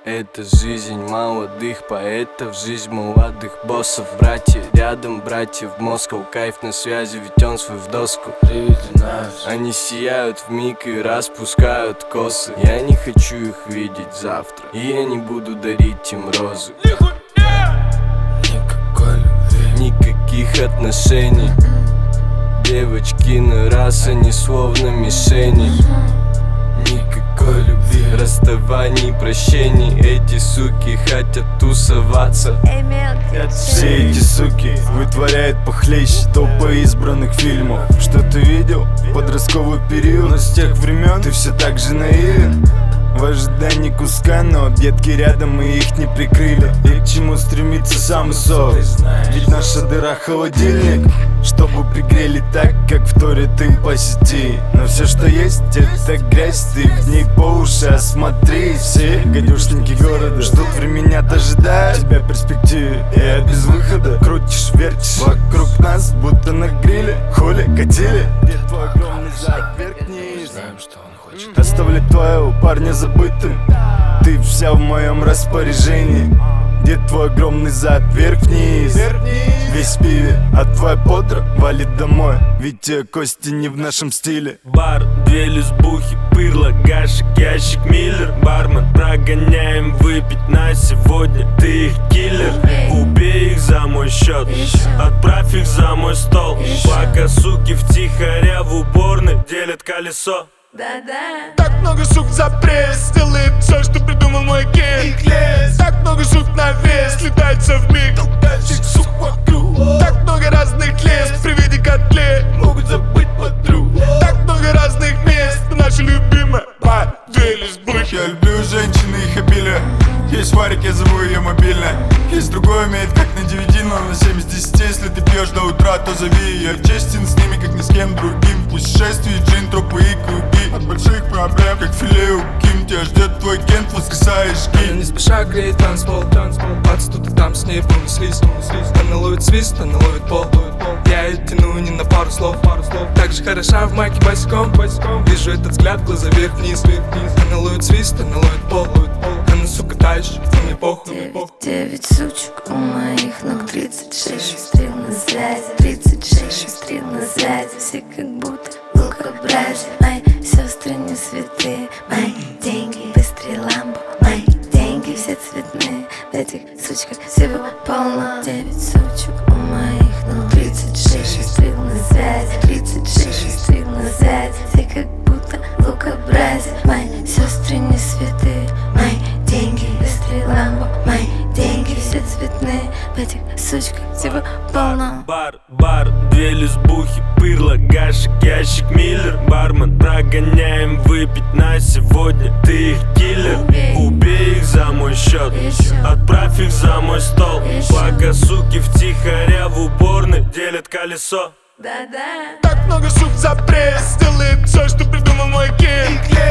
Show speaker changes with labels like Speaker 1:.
Speaker 1: Это жизнь молодых поэтов, жизнь молодых боссов. Братья рядом, братья в Москву. Кайф на связи, ведь он свой в доску. Они сияют вмиг и распускают косы. Я не хочу их видеть завтра, и я не буду дарить им розы.
Speaker 2: Никакой любви,
Speaker 1: никаких отношений. Девочки на раз, они словно мишени.
Speaker 2: никакой любви,
Speaker 1: расставаний, прощений. Эти суки хотят тусоваться.
Speaker 3: Все эти суки вытворяют похлеще топа избранных фильмов. Что ты видел? Подростковый период. Но с тех времен ты все так же наивен. В ожидании куска, но объедки рядом, и их не прикрыли. И к чему стремится сам сов? Ведь наша дыра холодильник, чтобы пригрели так, как вторят им по сети. Но все, что есть, это грязь, ты в ней по уши осмотри. Все гадюшники города ждут времени, дожидают тебя в перспективе, и от без выхода крутишь, вертишь вокруг нас, будто на гриле. Хули, катили, где твой огромный зад, вверх-вниз.
Speaker 2: знаем, что он хочет.
Speaker 3: Оставлять твоего парня забытым, ты вся в моем распоряжении. Где твой огромный зад, вверх-вниз, весь в пиве, а твоя подра валит домой, ведь те кости не в нашем стиле.
Speaker 4: Бар, две лесбухи, пырло, гашек, ящик, миллер. Бармен, прогоняем выпить на сегодня. Ты их киллер, убей их за мой счет, отправь их за мой стол. Пока суки втихаря в уборной делят колесо.
Speaker 5: Так много сук за пресс, делает все, что придумал мой ген. Так много сук на вес, летается в миг, толкающих сук вокруг. Так много разных лес, при виде котлет могут забыть подруг. Так много разных мест, но наша любимая бар, две лесбухи.
Speaker 3: Я люблю женщин и их обилие. Есть варик, я зову ее мобильная. Есть другой, умеет как на 9, но на 7 из 10. Если ты пьешь до утра, то зови. Я честен с ними, как ни с кем другим. В путешествии джин, тропы и круги. От больших проблем, как филе у Ким. Тебя ждет твой кент, воскресаешь
Speaker 2: Я
Speaker 3: гид.
Speaker 2: не спеша греет танцпол, бац, тут и там с ней понеслись. Она ловит свист, она ловит пол. Я ее тяну не на пару слов. Так же хороша в майке босиком. Вижу этот взгляд, глаза вверх-вниз. Она ловит свист, она ловит пол. Она, сука, тащит, мне похуй.
Speaker 6: 9 сучек у моих ног, 36 шустрил на связи, 36 шустрил на связи. Все как будто лукобразие. Мои сестры не святые, мои деньги быстрее ламбо, мои деньги все цветные. В этих сучках всего полно. 9 сучек у моих ног, 36 шустрил на связи, 36 шустрил на связи. Все как будто лукобразие. Мои сестры не святые, мои деньги быстрее ламбо, мои деньги все цветные. В этих сучках всего полно.
Speaker 4: Бар, две лесбухи, пырло, гашек, ящик, миллер. Бармен, прогоняем выпить на сегодня. Ты их киллер, убей их за мой счет, отправь их за мой стол. Пока суки втихаря в уборной делят колесо.
Speaker 5: Так много сук за пресс, делает все, что придумал мой ген.